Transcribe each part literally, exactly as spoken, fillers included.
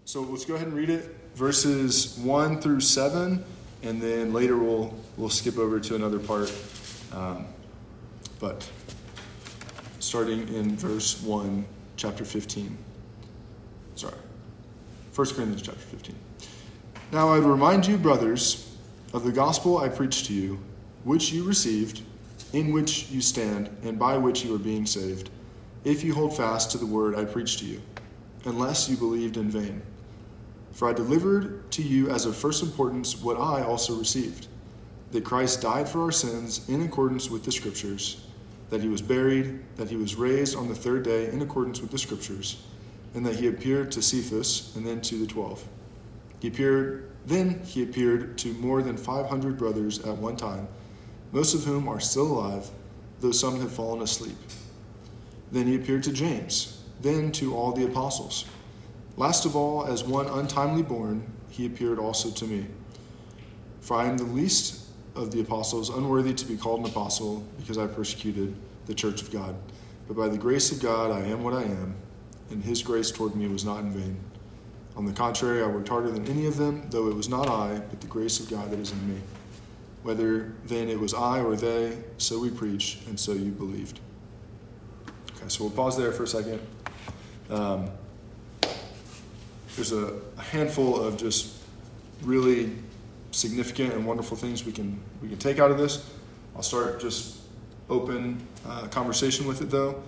So let's go ahead and read it, verses one through seven, and then later we'll we'll skip over to another part. Um, but starting in verse one, chapter fifteen. Sorry, First Corinthians chapter fifteen. Now I would remind you, brothers, of the gospel I preached to you, which you received, in which you stand, and by which you are being saved, if you hold fast to the word I preached to you, unless you believed in vain. For I delivered to you as of first importance what I also received, that Christ died for our sins in accordance with the Scriptures, that he was buried, that he was raised on the third day in accordance with the Scriptures, and that he appeared to Cephas and then to the twelve. He appeared, then he appeared to more than five hundred brothers at one time, most of whom are still alive, though some have fallen asleep. Then he appeared to James, then to all the apostles. Last of all, as one untimely born, he appeared also to me. For I am the least of the apostles, unworthy to be called an apostle, because I persecuted the church of God. But by the grace of God I am what I am, and his grace toward me was not in vain. On the contrary, I worked harder than any of them, though it was not I, but the grace of God that is in me. Whether then it was I or they, so we preach, and so you believed. Okay, so we'll pause there for a second. Um, there's a, a handful of just really significant and wonderful things we can we can take out of this. I'll start just open uh, conversation with it, though.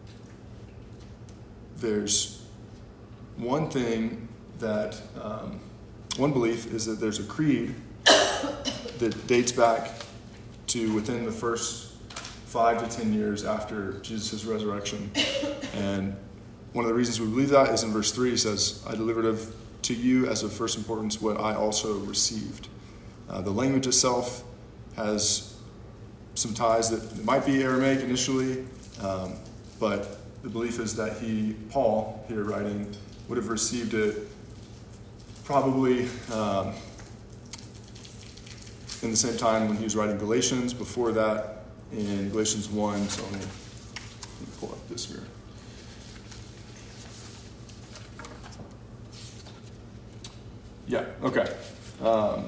There's one thing that, um, one belief is that there's a creed that dates back to within the first five to ten years after Jesus' resurrection. And one of the reasons we believe that is in verse three. He says, I delivered of, to you as of first importance what I also received. Uh, the language itself has some ties that might be Aramaic initially, um, but the belief is that he, Paul, here writing, would have received it probably um, in the same time when he was writing Galatians. Before that, in Galatians one, so let me, let me pull up this here. Yeah, okay. Um,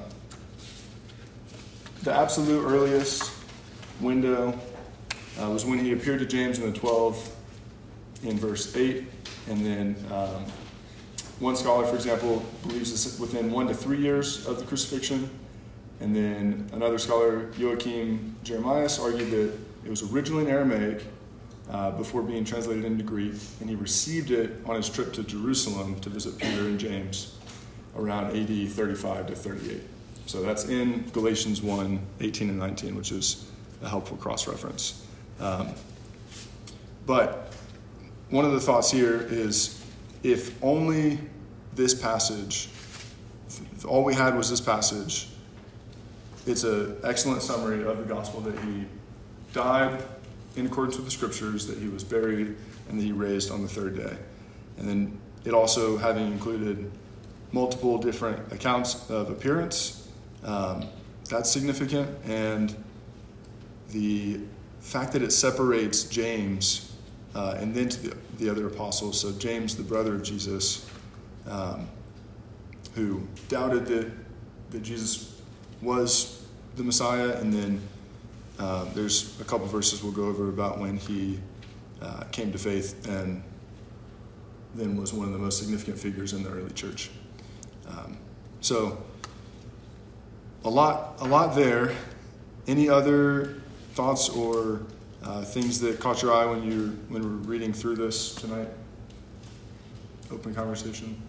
the absolute earliest window uh, was when he appeared to James and the twelve in verse eight. And then um, one scholar, for example, believes this within one to three years of the crucifixion. And then another scholar, Joachim Jeremias, argued that it was originally in Aramaic uh, before being translated into Greek, and he received it on his trip to Jerusalem to visit Peter and James around A D thirty-five to thirty-eight. So that's in Galatians one, eighteen and nineteen, which is a helpful cross-reference. Um, but one of the thoughts here is, if only this passage, if all we had was this passage, it's an excellent summary of the gospel that he died in accordance with the Scriptures, that he was buried, and that he raised on the third day. And then it also having included multiple different accounts of appearance, um, that's significant. And the fact that it separates James uh, and then to the, the other apostles, so James, the brother of Jesus, um, who doubted that, that Jesus was the Messiah, and then uh, there's a couple verses we'll go over about when he uh, came to faith and then was one of the most significant figures in the early church. Um, so a lot, a lot there. Any other thoughts or uh, things that caught your eye when you when we're reading through this tonight? Open conversation.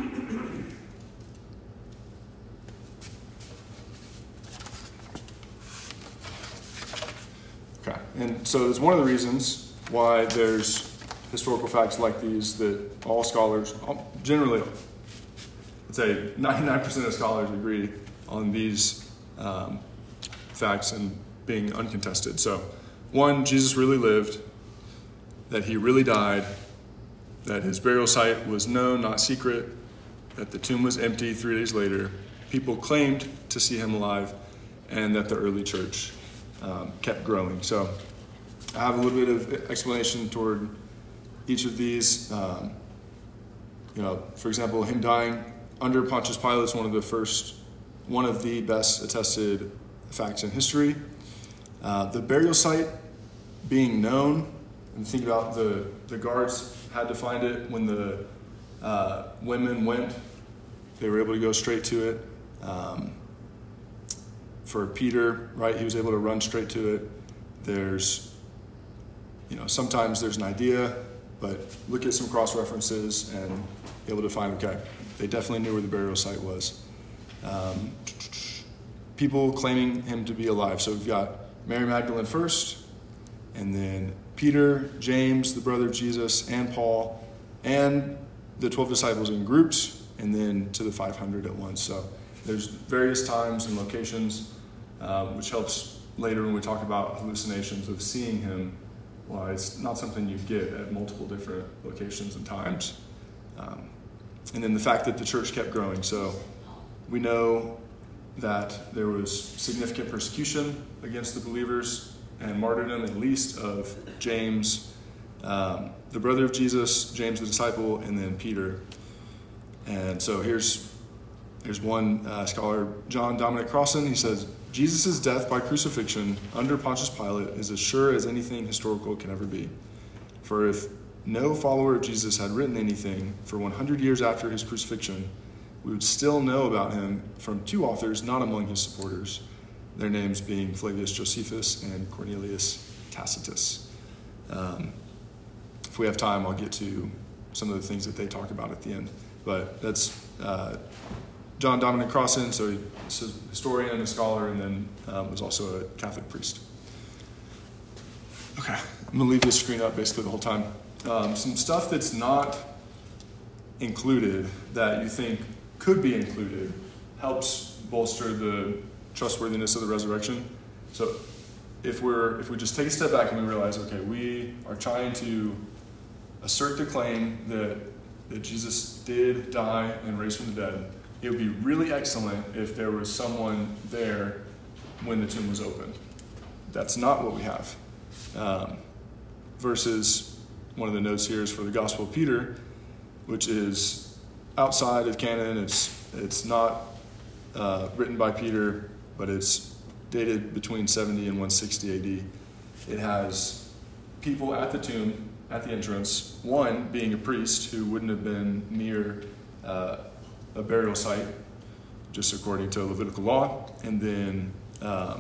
Okay, and so it's one of the reasons why there's historical facts like these that all scholars, generally, I'd say ninety-nine percent of scholars agree on these um, facts and being uncontested. So, one, Jesus really lived, that he really died, that his burial site was known, not secret, that the tomb was empty three days later, people claimed to see him alive, and that the early church um, kept growing. So I have a little bit of explanation toward each of these. Um, you know, for example, him dying under Pontius Pilate is one of the first, one of the best attested facts in history. Uh, the burial site being known, and think about the, the guards had to find it when the uh, women went. They were able to go straight to it. Um, for Peter, right, he was able to run straight to it. There's, you know, sometimes there's an idea, but look at some cross-references and be able to find, okay, they definitely knew where the burial site was. Um, people claiming him to be alive. So we've got Mary Magdalene first, and then Peter, James, the brother of Jesus, and Paul, and the twelve disciples in groups, and then to the five hundred at once. So there's various times and locations, uh, which helps later when we talk about hallucinations of seeing him. Well, it's not something you get at multiple different locations and times. Um, and then the fact that the church kept growing. So we know that there was significant persecution against the believers and martyrdom, at least, of James, um, the brother of Jesus, James the disciple, and then Peter. And so here's here's one uh, scholar, John Dominic Crossan. He says, Jesus' death by crucifixion under Pontius Pilate is as sure as anything historical can ever be. For if no follower of Jesus had written anything for one hundred years after his crucifixion, we would still know about him from two authors not among his supporters, their names being Flavius Josephus and Cornelius Tacitus. Um, if we have time, I'll get to some of the things that they talk about at the end. But that's uh, John Dominic Crossan, so he's a historian, a scholar, and then um, was also a Catholic priest. Okay, I'm going to leave this screen up basically the whole time. Um, some stuff that's not included that you think could be included helps bolster the trustworthiness of the resurrection. So if we're if we just take a step back and we realize, okay, we are trying to assert the claim that, that Jesus did die and raised from the dead, it would be really excellent if there was someone there when the tomb was opened. That's not what we have. Um, versus one of the notes here is for the Gospel of Peter, which is outside of canon. It's it's not uh, written by Peter, but it's dated between seventy and one sixty A D. It has people at the tomb, at the entrance, one being a priest who wouldn't have been near uh, a burial site, just according to Levitical law, and then um,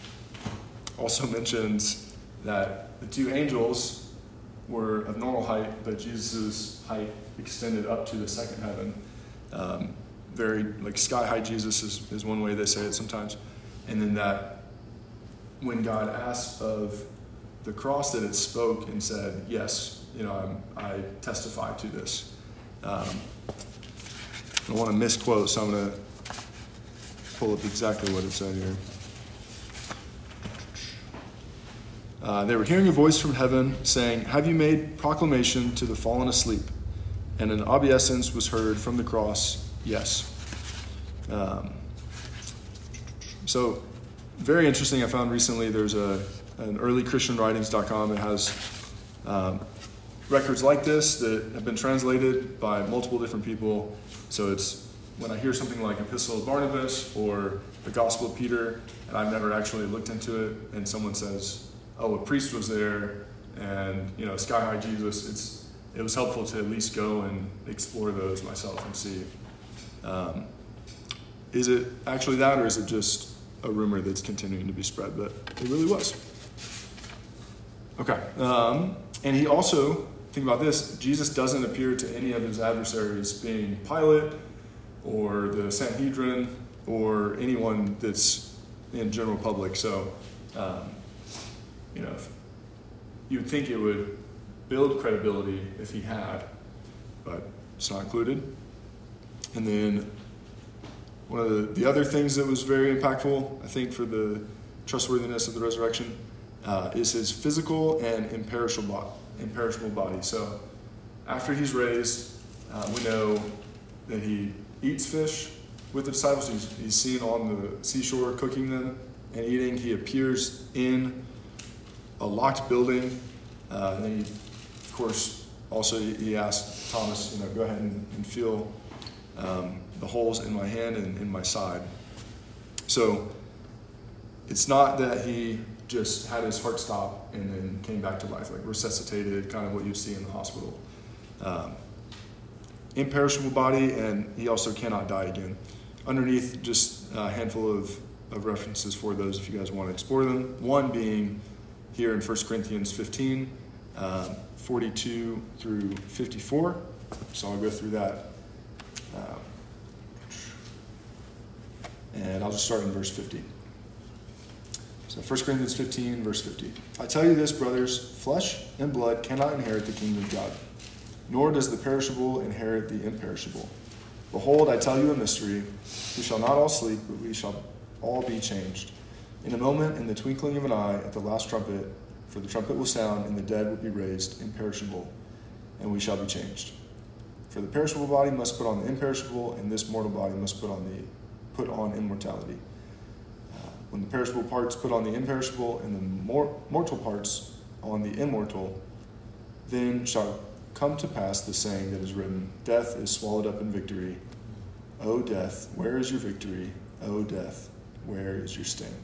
also mentions that the two angels were of normal height, but Jesus' height extended up to the second heaven. Um, very, like sky-high Jesus is, is one way they say it sometimes. And then that when God asked of the cross, that it spoke and said, yes, you know, I'm, I testify to this. Um, I don't want to misquote, so I'm going to pull up exactly what it said here. Uh, they were hearing a voice from heaven saying, have you made proclamation to the fallen asleep? And an obeisance was heard from the cross, yes. Um, so, very interesting. I found recently there's a an early christian writings dot com that has um, records like this that have been translated by multiple different people. So it's when I hear something like Epistle of Barnabas or the Gospel of Peter, and I've never actually looked into it, and someone says, oh, a priest was there, and, you know, Sky High Jesus, it's it was helpful to at least go and explore those myself and see. Um, is it actually that, or is it just a rumor that's continuing to be spread? But it really was. Okay. Um, and he also, think about this, Jesus doesn't appear to any of his adversaries, being Pilate or the Sanhedrin or anyone that's in general public. So, um, you know, you would think it would build credibility if he had, but it's not included. And then one of the, the other things that was very impactful, I think, for the trustworthiness of the resurrection uh, is his physical and imperishable, imperishable body. So after he's raised, uh, we know that he eats fish with the disciples. He's, he's seen on the seashore cooking them and eating. He appears in a locked building. Uh, and then he, of course, Also, he asked Thomas, you know, go ahead and, and feel um, the holes in my hand and in my side. So it's not that he just had his heart stop and then came back to life, like resuscitated, kind of what you see in the hospital. Um, imperishable body, and he also cannot die again. Underneath, just a handful of, of references for those if you guys want to explore them. One being here in First Corinthians fifteen, um, forty-two through fifty-four. So I'll go through that. Um, and I'll just start in verse fifty. So First Corinthians fifteen, verse fifty. I tell you this, brothers, flesh and blood cannot inherit the kingdom of God, nor does the perishable inherit the imperishable. Behold, I tell you a mystery. We shall not all sleep, but we shall all be changed. In a moment, in the twinkling of an eye, at the last trumpet, for the trumpet will sound, and the dead will be raised imperishable, and we shall be changed. For the perishable body must put on the imperishable, and this mortal body must put on the put on immortality. Uh, when the perishable parts put on the imperishable, and the mor- mortal parts on the immortal, then shall come to pass the saying that is written, death is swallowed up in victory. O death, where is your victory? O death, where is your sting?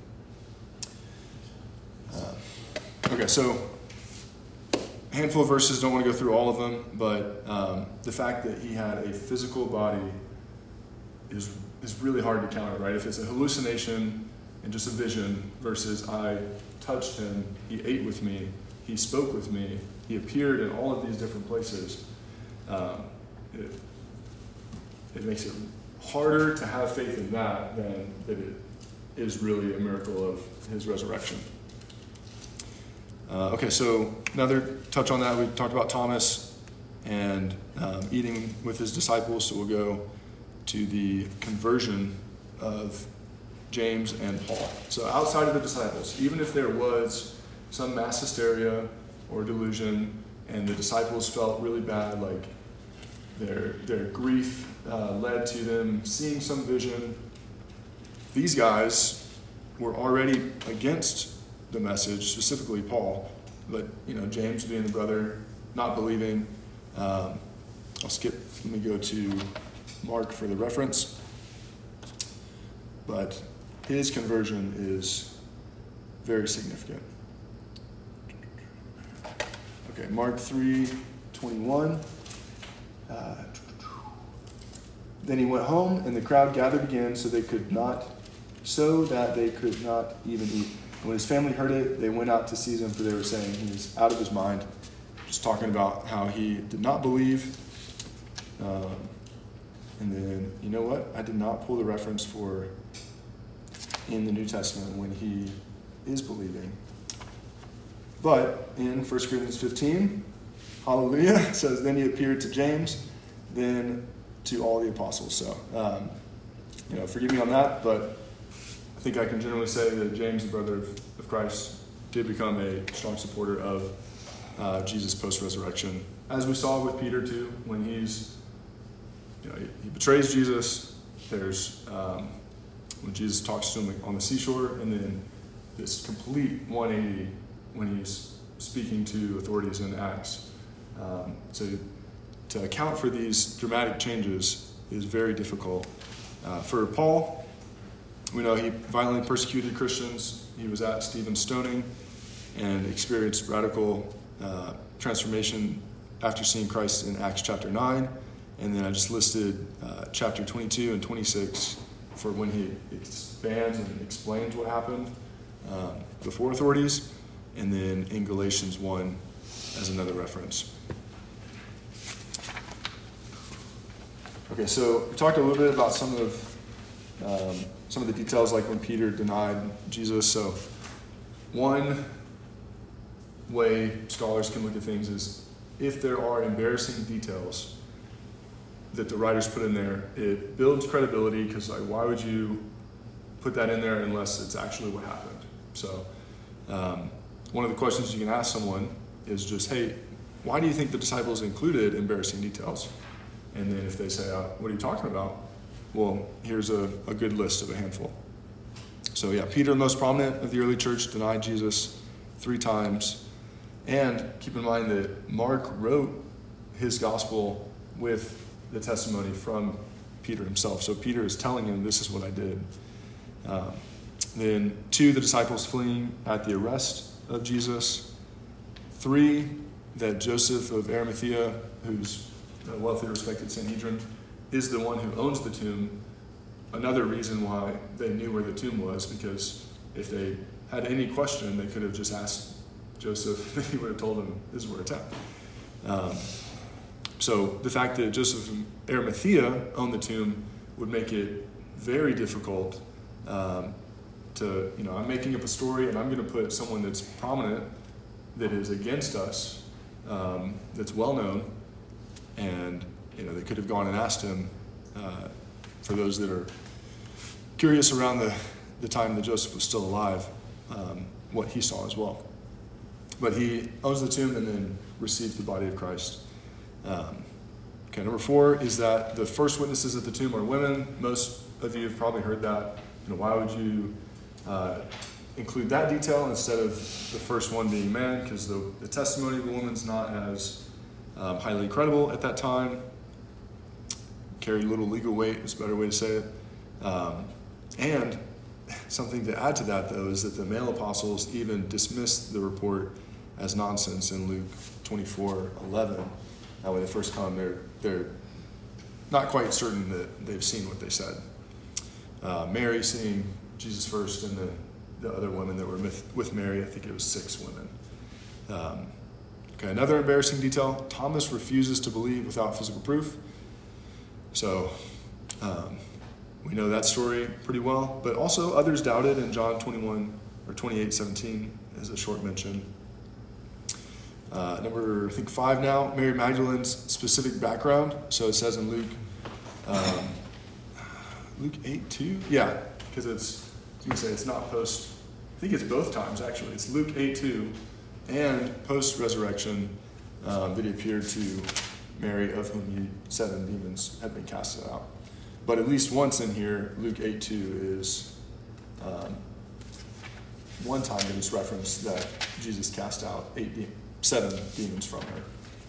Uh, okay, so a handful of verses, don't want to go through all of them, but um, the fact that he had a physical body is is really hard to counter, right? If it's a hallucination and just a vision versus I touched him, he ate with me, he spoke with me, he appeared in all of these different places, um, it, it makes it harder to have faith in that than that it is really a miracle of his resurrection. Uh, okay, so another touch on that. We talked about Thomas and um, eating with his disciples, so we'll go to the conversion of James and Paul. So outside of the disciples, even if there was some mass hysteria or delusion and the disciples felt really bad, like their their grief uh, led to them seeing some vision, these guys were already against the message, specifically Paul, but you know, James being the brother, not believing. Um, I'll skip, let me go to Mark for the reference. But his conversion is very significant. Okay, Mark three twenty-one. Uh, then he went home, and the crowd gathered again, so they could not, so that they could not even eat. And when his family heard it, they went out to seize him, for they were saying he was out of his mind. Just talking about how he did not believe. Um, and then, you know what? I did not pull the reference for in the New Testament when he is believing. But in First Corinthians fifteen, hallelujah, it says, then he appeared to James, then to all the apostles. So, um, you know, forgive me on that, but I think I can generally say that James, the brother of, of Christ, did become a strong supporter of uh, Jesus post-resurrection. As we saw with Peter, too, when he's, you know, he, he betrays Jesus, there's, um, when Jesus talks to him on the seashore, and then this complete one eighty when he's speaking to authorities in Acts. Um, so to account for these dramatic changes is very difficult. Uh, for Paul, we know he violently persecuted Christians. He was at Stephen's stoning and experienced radical uh, transformation after seeing Christ in Acts chapter nine. And then I just listed uh, chapter twenty-two and twenty-six for when he expands and explains what happened um, before authorities. And then in Galatians one as another reference. Okay, so we talked a little bit about some of um, some of the details, like when Peter denied Jesus. So one way scholars can look at things is if there are embarrassing details that the writers put in there, it builds credibility, because like, why would you put that in there unless it's actually what happened? So um, one of the questions you can ask someone is just, hey, why do you think the disciples included embarrassing details? And then if they say, uh, what are you talking about? Well, here's a, a good list of a handful. So yeah, Peter, the most prominent of the early church, denied Jesus three times. And keep in mind that Mark wrote his gospel with the testimony from Peter himself. So Peter is telling him, this is what I did. Um, then two, the disciples fleeing at the arrest of Jesus. Three, that Joseph of Arimathea, who's a wealthy, respected Sanhedrin, is the one who owns the tomb. Another reason why they knew where the tomb was, because if they had any question, they could have just asked Joseph. He would have told them, this is where it's at. Um, so the fact that Joseph of Arimathea owned the tomb would make it very difficult um, to, you know, I'm making up a story and I'm going to put someone that's prominent, that is against us, um, that's well known, and, you know, they could have gone and asked him, uh, for those that are curious around the, the time that Joseph was still alive, um, what he saw as well. But he owns the tomb and then receives the body of Christ. Um, okay, number four is that the first witnesses at the tomb are women. Most of you have probably heard that. You know, why would you uh, include that detail instead of the first one being man? Because the, the testimony of the woman's not as um, highly credible at that time. Carried little legal weight is a better way to say it. Um, and something to add to that, though, is that the male apostles even dismissed the report as nonsense in Luke twenty-four eleven. Now, when they first come, they're, they're not quite certain that they've seen what they said. Uh, Mary seeing Jesus first, and then the other women that were with, with Mary, I think it was six women. Um, okay, another embarrassing detail, Thomas refuses to believe without physical proof. So um, we know that story pretty well, but also others doubted in John twenty-one or twenty-eight seventeen as a short mention. Uh, number, I think five now, Mary Magdalene's specific background. So it says in Luke, um, Luke eight two, yeah, because it's, you can say it's not post, I think it's both times actually. It's Luke eight two and post-resurrection um, that he appeared to Mary, of whom he, seven demons had been casted out. But at least once in here, Luke eight two is um, one time that it's referenced that Jesus cast out eight de- seven demons from her.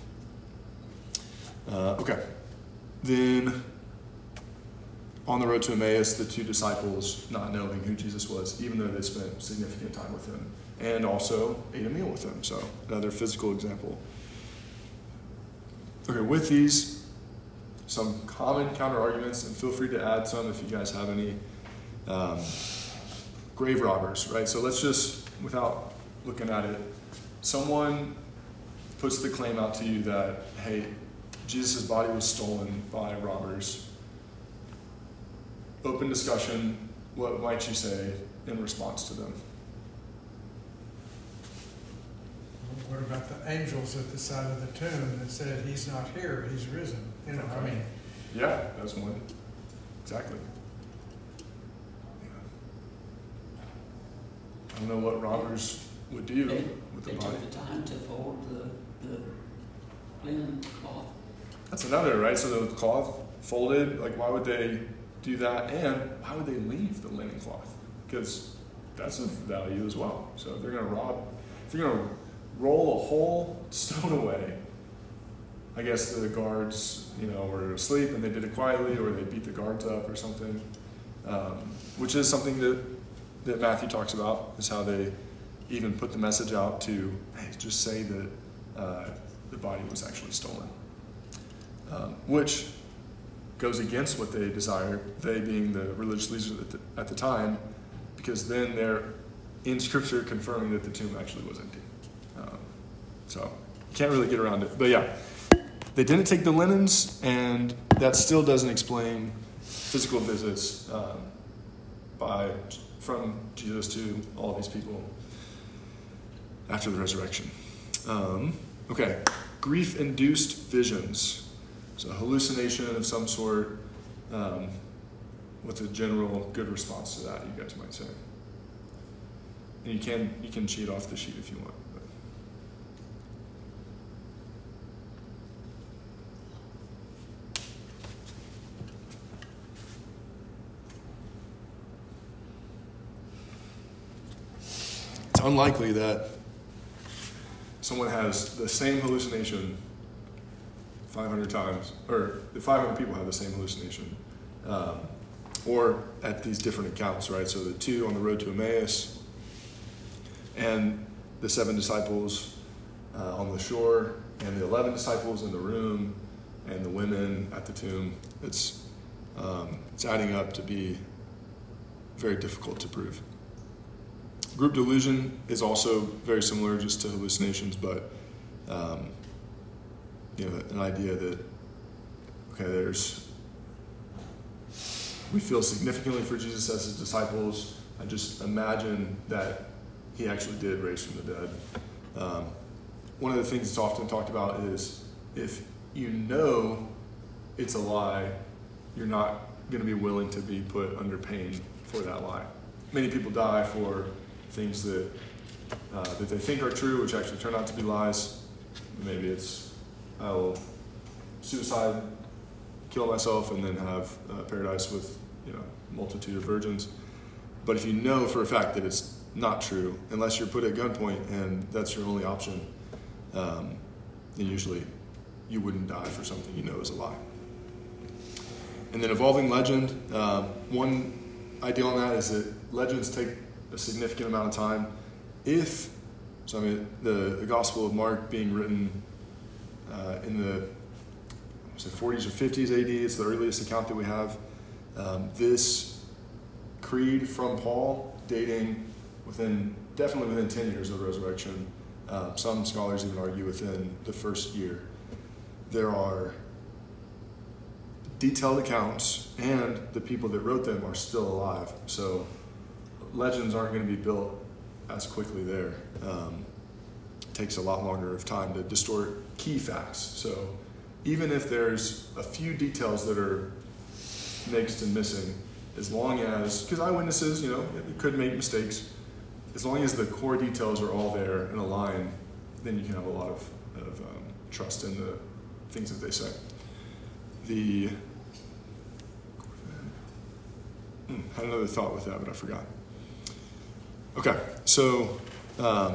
Uh, okay. Then on the road to Emmaus, the two disciples not knowing who Jesus was, even though they spent significant time with him, and also ate a meal with him. So another physical example. Okay, with these, some common counter-arguments, and feel free to add some if you guys have any. Um, grave robbers, right? So let's just, without looking at it, someone puts the claim out to you that, hey, Jesus' body was stolen by robbers. Open discussion, what might you say in response to them? What about the angels at the side of the tomb that said, he's not here, he's risen? You know, I mean. Yeah, that's one. Exactly. I don't know what robbers would do They, with they the body. took the time to fold the, the linen cloth. That's another, right? So the cloth folded, like why would they do that? And why would they leave the linen cloth? Because that's of value as well. So if they're going to rob, if you're going to roll a whole stone away, I guess the guards, you know, were asleep and they did it quietly, or they beat the guards up or something, um, which is something that, that Matthew talks about, is how they even put the message out to, hey, just say that uh, the body was actually stolen, um, which goes against what they desire, they being the religious leaders at the, at the time, because then they're in Scripture confirming that the tomb actually was empty. Um, so you can't really get around it. But yeah, they didn't take the linens, and that still doesn't explain physical visits um, by from Jesus to all these people after the resurrection. Um, okay, grief-induced visions. So hallucination of some sort. Um, what's a general good response to that, you guys might say? And you can you can cheat off the sheet if you want. But. It's unlikely that someone has the same hallucination five hundred times, or the five hundred people have the same hallucination. Um, or at these different accounts, right? So the two on the road to Emmaus, and the seven disciples uh, on the shore, and the eleven disciples in the room, and the women at the tomb. It's um, it's adding up to be very difficult to prove. Group delusion is also very similar, just to hallucinations, but um, you know, an idea that okay, there's we feel significantly for Jesus as his disciples. I just imagine that he actually did raise from the dead. Um, one of the things that's often talked about is if you know it's a lie, you're not going to be willing to be put under pain for that lie. Many people die for things that uh, that they think are true, which actually turn out to be lies. Maybe it's, I will suicide, kill myself, and then have uh, paradise with, you know, multitude of virgins. But if you know for a fact that it's not true, unless you're put at gunpoint and that's your only option, um, then usually you wouldn't die for something you know is a lie. And then evolving legend, uh, one idea on that is that legends take a significant amount of time. If, so I mean, the, the Gospel of Mark being written uh, in the was it forties or fifties A D, it's the earliest account that we have. Um, this creed from Paul, dating within, definitely within ten years of the resurrection. Uh, some scholars even argue within the first year. There are detailed accounts, and the people that wrote them are still alive. So legends aren't going to be built as quickly there. Um, it takes a lot longer of time to distort key facts. So even if there's a few details that are mixed and missing, as long as, because eyewitnesses, you know, could make mistakes, as long as the core details are all there and aligned, then you can have a lot of, of um, trust in the things that they say. The hmm, had another thought with that, but I forgot. Okay, so um,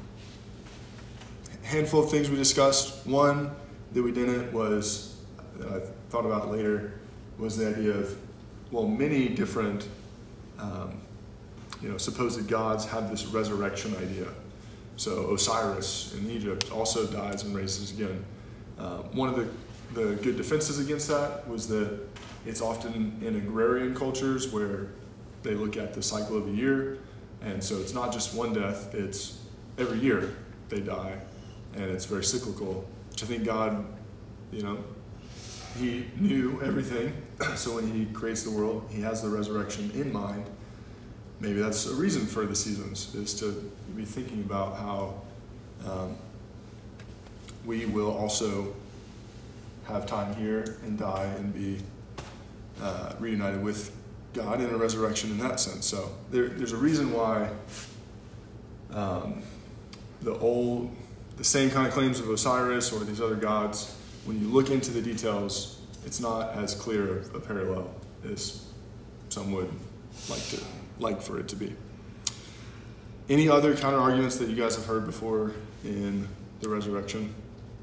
handful of things we discussed. One that we didn't was, that I thought about later, was the idea of, well, many different um, you know, supposed gods have this resurrection idea. So Osiris in Egypt also dies and raises again. Uh, one of the, the good defenses against that was that it's often in agrarian cultures where they look at the cycle of a year, and so it's not just one death, it's every year they die, and it's very cyclical, which I think God, you know, he knew everything, so when he creates the world, he has the resurrection in mind. Maybe that's a reason for the seasons, is to be thinking about how um, we will also have time here and die and be uh, reunited with God in a resurrection in that sense. So there, there's a reason why um, the old, the same kind of claims of Osiris or these other gods, when you look into the details, it's not as clear of a parallel as some would like to like for it to be. Any other counter arguments that you guys have heard before in the resurrection?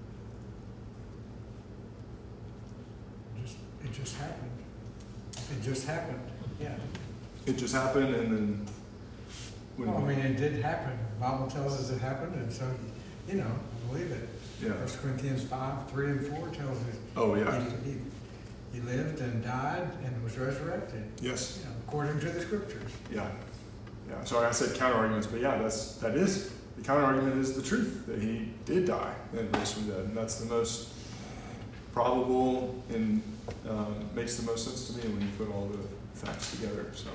Just, it just happened. It just happened. Yeah. It just happened, and then. When Well, I mean, it did happen. The Bible tells us it happened, and so, you know, I believe it. Yeah. First Corinthians five, three and four tells us. Oh yeah. He, he, he lived and died and was resurrected. Yes. You know, according to the scriptures. Yeah. Yeah. Sorry, I said counter arguments, but yeah, that's that is the counter argument is the truth that he did die and rose from the dead, and that's the most probable and um, makes the most sense to me when you put all the facts together. So.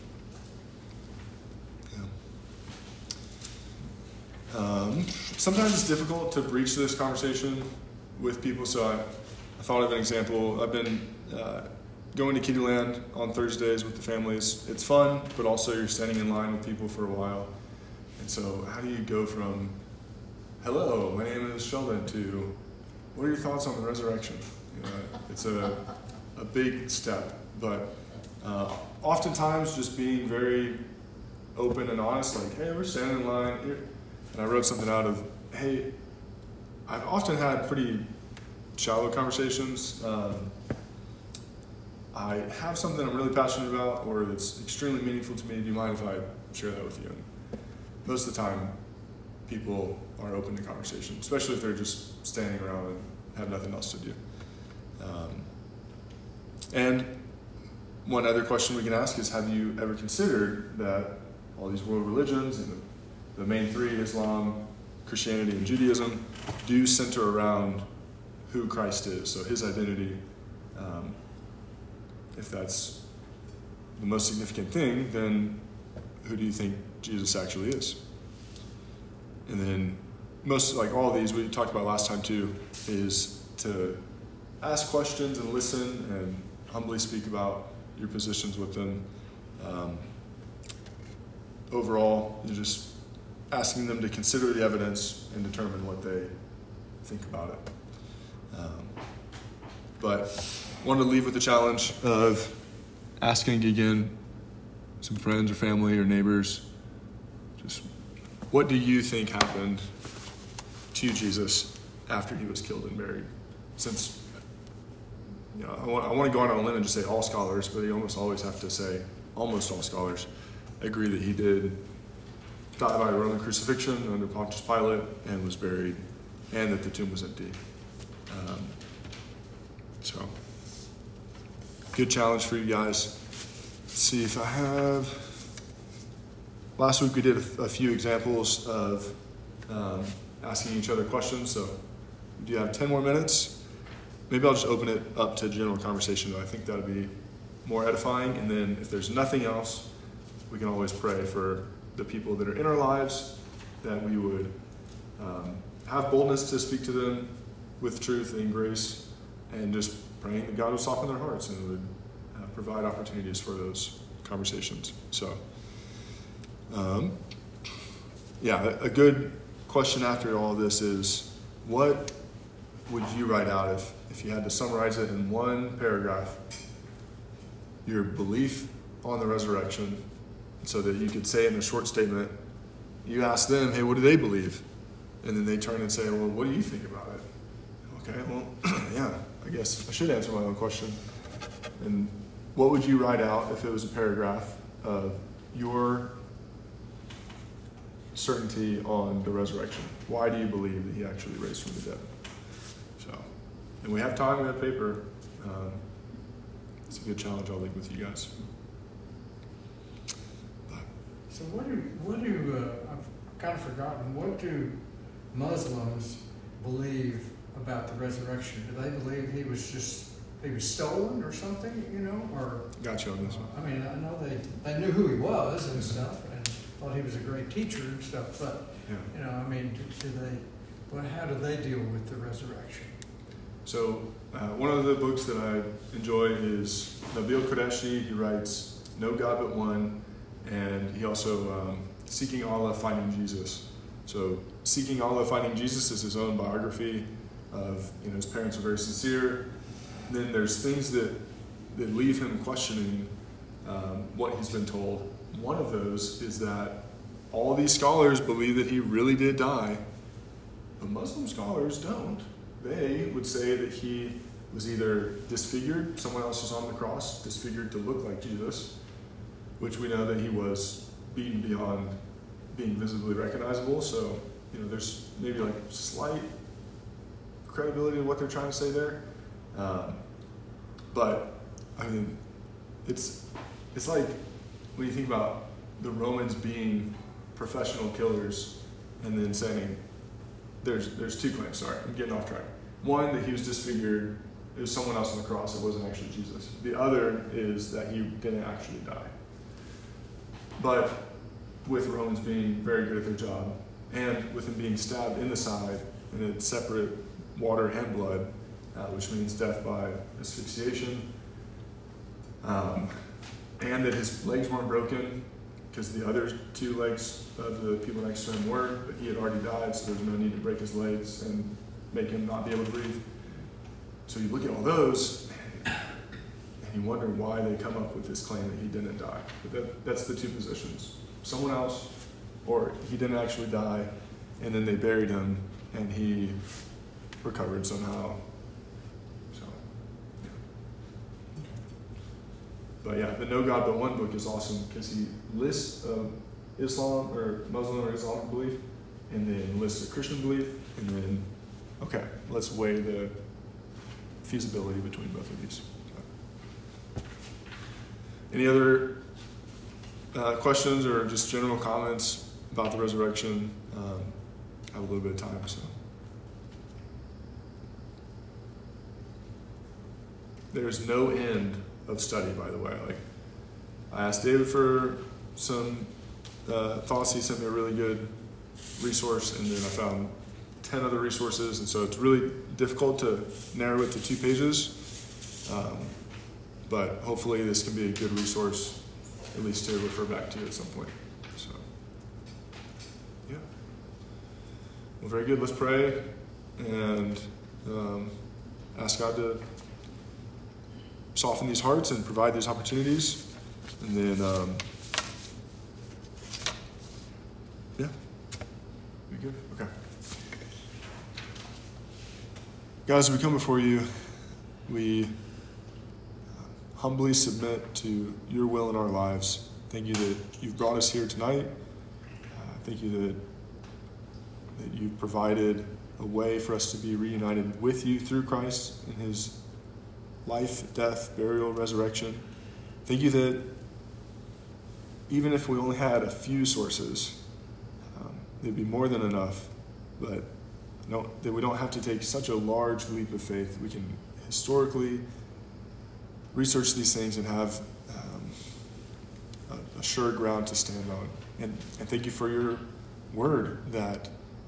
Yeah. Um, sometimes it's difficult to breach this conversation with people, so I, I thought of an example. I've been uh, going to Kiddieland on Thursdays with the families. It's fun, but also you're standing in line with people for a while. And so how do you go from, hello, my name is Sheldon, to, what are your thoughts on the resurrection? You know, it's a, a big step, but uh, oftentimes just being very open and honest, like, hey, we're standing in line here. And I wrote something out of, hey, I've often had pretty shallow conversations. Um, I have something I'm really passionate about or that's extremely meaningful to me. Do you mind if I share that with you? And most of the time, people are open to conversation, especially if they're just standing around and have nothing else to do. Um, and one other question we can ask is, have you ever considered that all these world religions, and the, the main three, Islam, Christianity, and Judaism, do center around who Christ is, so his identity. Um, if that's the most significant thing, then who do you think Jesus actually is? And then most, like all of these we talked about last time too, is to ask questions and listen and humbly speak about your positions with them. Um, overall, you're just asking them to consider the evidence and determine what they think about it. Um, but wanted to leave with the challenge of asking again some friends or family or neighbors, just what do you think happened to Jesus after he was killed and buried? Since, you know, I want, I want to go out on a limb and just say all scholars, but you almost always have to say almost all scholars agree that he did die by Roman crucifixion under Pontius Pilate and was buried, and that the tomb was empty. Um, so, good challenge for you guys. Let's see if I have. Last week we did a, a few examples of um, asking each other questions. So, do you have ten more minutes? Maybe I'll just open it up to general conversation, though. I think that would be more edifying. And then if there's nothing else, we can always pray for the people that are in our lives, that we would um, have boldness to speak to them with truth and grace, and just praying that God would soften their hearts and would uh, provide opportunities for those conversations. So, um, yeah, a, a good question after all of this is, what would you write out if, if you had to summarize it in one paragraph, your belief on the resurrection, so that you could say in a short statement, you ask them, hey, what do they believe? And then they turn and say, well, what do you think about it? Okay, well, yeah, I guess I should answer my own question. And what would you write out if it was a paragraph of your certainty on the resurrection? Why do you believe that he actually raised from the dead? So, and we have time, we have paper. Um, it's a good challenge I'll leave with you guys. So what do, what do, uh, I've kind of forgotten, what do Muslims believe about the resurrection? Do they believe he was just, he was stolen or something, you know, or? Got you on this one. I mean, I know they, they knew who he was and stuff, and thought he was a great teacher and stuff, but, Yeah. you know, I mean, do, do they, well, how do they deal with the resurrection? So uh, one of the books that I enjoy is Nabil Qureshi. He writes No God But One, and he also um, Seeking Allah, Finding Jesus. So Seeking Allah, Finding Jesus is his own biography of, you know, his parents were very sincere. And then there's things that, that leave him questioning um, what he's been told. One of those is that all these scholars believe that he really did die, but Muslim scholars don't. They would say that he was either disfigured, someone else was on the cross, disfigured to look like Jesus, which we know that he was beaten beyond being visibly recognizable. So, you know, there's maybe like slight credibility to what they're trying to say there. Um, but, I mean, it's it's like when you think about the Romans being professional killers and then saying, there's there's two claims, sorry, I'm getting off track. One, that he was disfigured, it was someone else on the cross, it wasn't actually Jesus. The other is that he didn't actually die. But with Romans being very good at their job, and with him being stabbed in the side, and it's separate water and blood, uh, which means death by asphyxiation, um, and that his legs weren't broken, because the other two legs of the people next to him were, but he had already died, so there's no need to break his legs and make him not be able to breathe. So you look at all those, and you wonder why they come up with this claim that he didn't die. But that, that's the two positions. Someone else, or he didn't actually die, and then they buried him, and he recovered somehow but yeah, the No God But One book is awesome because he lists uh, Islam or Muslim or Islamic belief, and then lists a Christian belief, and then, okay, let's weigh the feasibility between both of these. So. Any other uh, questions or just general comments about the resurrection? Um, I have a little bit of time, so. There's no end of study, by the way. Like, I asked David for some uh, thoughts. He sent me a really good resource, and then I found ten other resources, and so it's really difficult to narrow it to two pages. Um, but hopefully this can be a good resource, at least to refer back to at some point. So, yeah. Well, very good. Let's pray and um, ask God to soften these hearts and provide these opportunities. And then, um, yeah. We good? Okay. Guys, we come before you. We humbly submit to your will in our lives. Thank you that you've brought us here tonight. Uh, thank you that, that you've provided a way for us to be reunited with you through Christ and his life, death, burial, resurrection. Thank you that even if we only had a few sources, um, it'd be more than enough, but no, that we don't have to take such a large leap of faith. We can historically research these things and have um, a, a sure ground to stand on. And, and thank you for your word that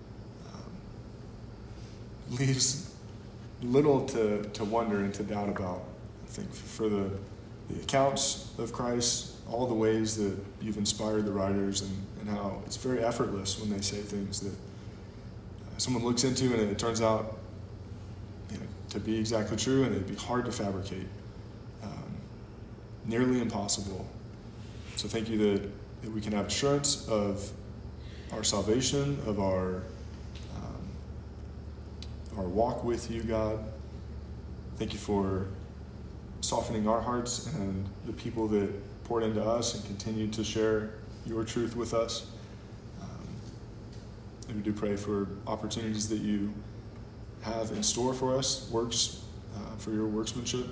um, leaves little to, to wonder and to doubt about. I think for the, the accounts of Christ, all the ways that you've inspired the writers, and, and how it's very effortless when they say things that uh, someone looks into and it turns out, you know, to be exactly true, and it'd be hard to fabricate. Um, nearly impossible. So thank you that, that we can have assurance of our salvation, of our our walk with you, God. Thank you for softening our hearts and the people that poured into us and continue to share your truth with us. Um, and we do pray for opportunities that you have in store for us, works uh, for your workmanship.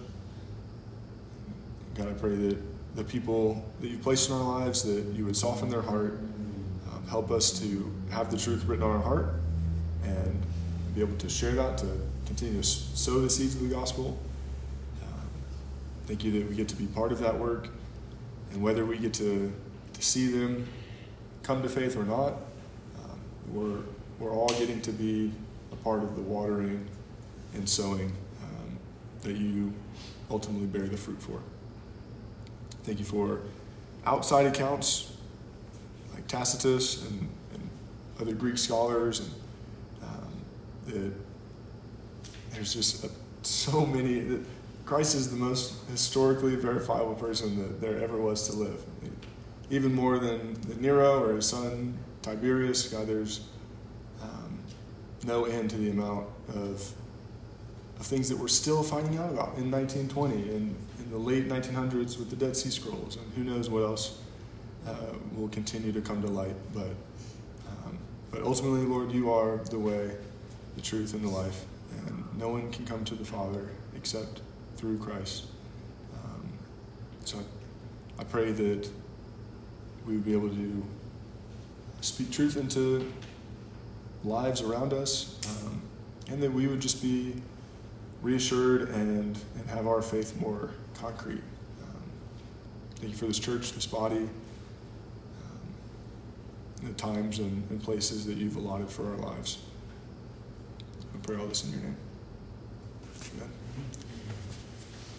God, I pray that the people that you've placed in our lives, that you would soften their heart, um, help us to have the truth written on our heart, and be able to share that, to continue to sow the seeds of the gospel. Um, thank you that we get to be part of that work, and whether we get to, to see them come to faith or not, um, we're, we're all getting to be a part of the watering and sowing um, that you ultimately bear the fruit for. Thank you for outside accounts like Tacitus and, and other Greek scholars, and that there's just a, so many. That Christ is the most historically verifiable person that there ever was to live, even more than, than Nero or his son Tiberius. God, there's um, no end to the amount of of things that we're still finding out about in nineteen twenty and in the late nineteen hundreds with the Dead Sea Scrolls, and who knows what else uh, will continue to come to light. But um, but ultimately, Lord, you are the way, the truth, and the life, and no one can come to the Father except through Christ. Um, so I, I pray that we would be able to speak truth into lives around us, um, and that we would just be reassured and, and have our faith more concrete. Um, thank you for this church, this body, um, the times and, and places that you've allotted for our lives. I pray all this in your name. Amen.